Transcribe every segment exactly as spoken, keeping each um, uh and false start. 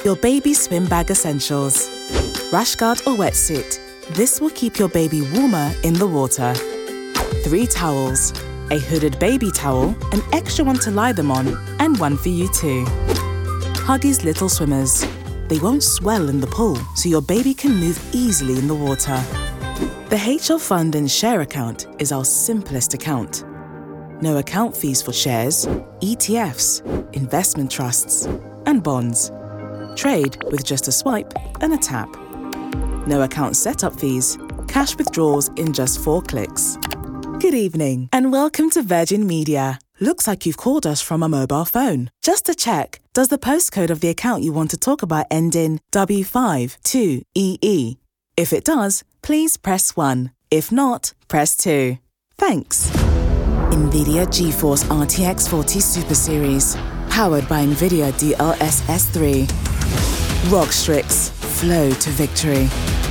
your baby swim bag essentials. Rash guard or wetsuit. This will keep your baby warmer in the water. Three towels. A hooded baby towel, an extra one to lie them on, and one for you too. Huggies Little Swimmers. They won't swell in the pool, so your baby can move easily in the water. The H L Fund and Share account is our simplest account. No account fees for shares, E T Fs, investment trusts, and bonds. Trade with just a swipe and a tap. No account setup fees, cash withdrawals in just four clicks. Good evening and welcome to Virgin Media. Looks like you've called us from a mobile phone. Just to check, does the postcode of the account you want to talk about end in W five two E E? If it does, please press one. If not, press two. Thanks. NVIDIA GeForce R T X forty Super Series. Powered by NVIDIA D L S S three. Rogstrix. Flow to victory.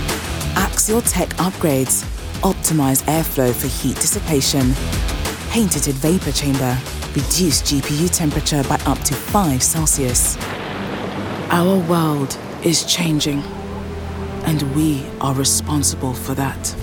Axial Tech upgrades. Optimize airflow for heat dissipation. Patented vapor chamber. Reduce G P U temperature by up to five Celsius. Our world is changing, and we are responsible for that.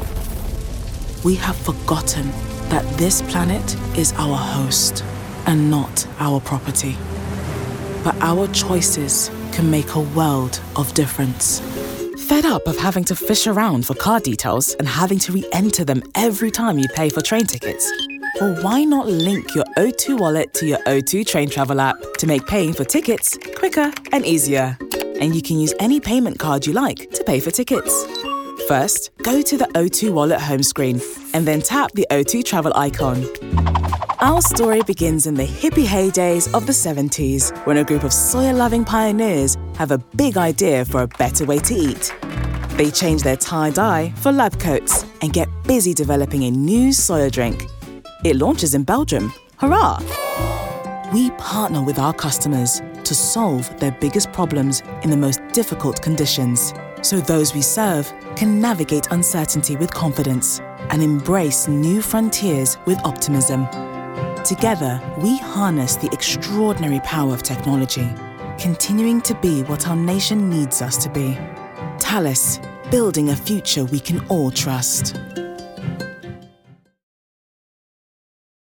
We have forgotten that this planet is our host and not our property. But our choices can make a world of difference. Fed up of having to fish around for car details and having to re-enter them every time you pay for train tickets? Well, why not link your O two wallet to your O two train travel app to make paying for tickets quicker and easier? And you can use any payment card you like to pay for tickets. First, go to the O two wallet home screen and then tap the O two travel icon. Our story begins in the hippie heydays of the seventies, when a group of soya-loving pioneers have a big idea for a better way to eat. They change their tie-dye for lab coats and get busy developing a new soya drink. It launches in Belgium. Hurrah! We partner with our customers to solve their biggest problems in the most difficult conditions, so those we serve can navigate uncertainty with confidence and embrace new frontiers with optimism. Together, we harness the extraordinary power of technology, continuing to be what our nation needs us to be. Thales, building a future we can all trust.